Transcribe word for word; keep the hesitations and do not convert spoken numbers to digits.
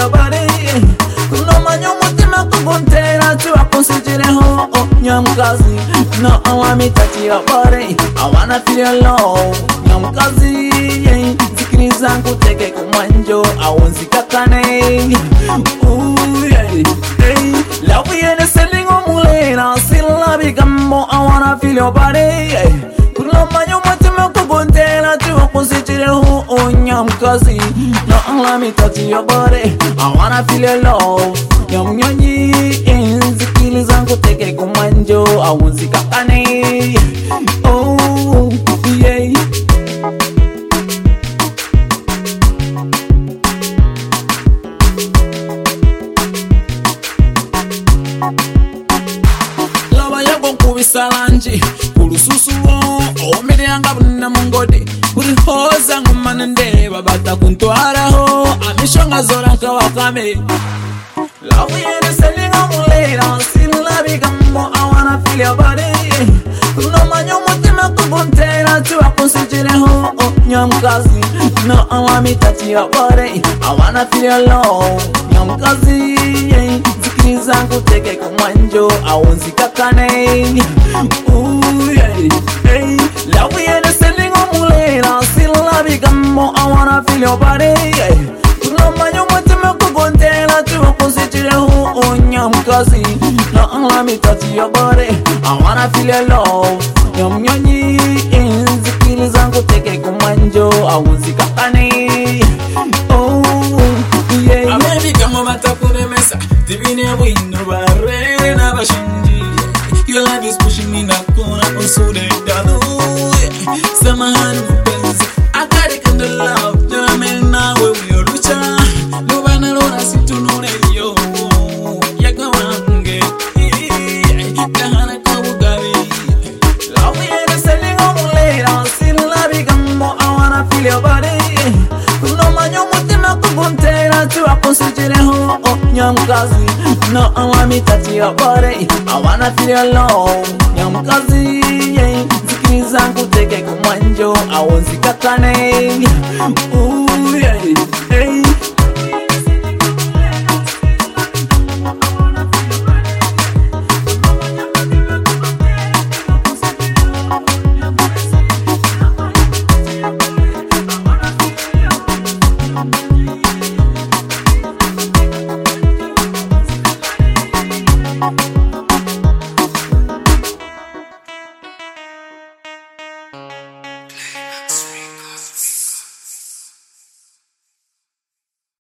your body. Kuno manyo mutima kugontera tuwa considereho nyamkazi. No, I want me touch your body. I wanna feel your love nyamkazi. Zikiri zangu teke kumanjo awonzi kakane. Ooh yeah, hey. Love you and selling omulena. Still love you gambo. I wanna feel your body. Kuno manyo mutima kugontera tuwa considereho nyamkazi. No, let me touch your body. I wanna feel your love nyam nyonyi. Zikiri zangu teke kumanjo awonzi kakane. Oh yeah. Lava yago kubisalanji kulususu omere yanga buna mungode kuri hoza ngumana ndeba bata kuntwaraho amishonga zora nkawakame. Love you selling omulera silabi gambo. I wanna feel your body. Kuno manyo mutima kugontera tuwa considereho nyamkazi. No, I want me touch your body. I wanna feel your love nyamkazi. Zikiri zangu teke kumanjo awonzi kakane. Ooh yeah, hey. Love you selling omulera silabi gambo. I wanna feel your body. Kuno manyo mutima kugontera tuwa considereho nyamkazi. No, let me touch your body. I wanna feel your love nyam nyonyi. Zikiri zangu teke kumanjo awonzi kakane. Oh yeah. Amebi kama matakune mesa divine wino barre na bashinji. Your love is pushing me na kona usude dalu. Samahani mpenzi akari kanda love jame na wewe rucha. Nubana lona situnune yo yaka wange kahana kabugabi. Love you selling omulera silabi gambo. I wanna feel your body. Kuno manyo mutima kugontera tuwa considereho nyamkazi. No, I want me touch your body. I wanna feel your love nyamkazi. Zikiri zangu teke kumanjo awonzi kakane. Ooh yeah, hey. We'll be right back.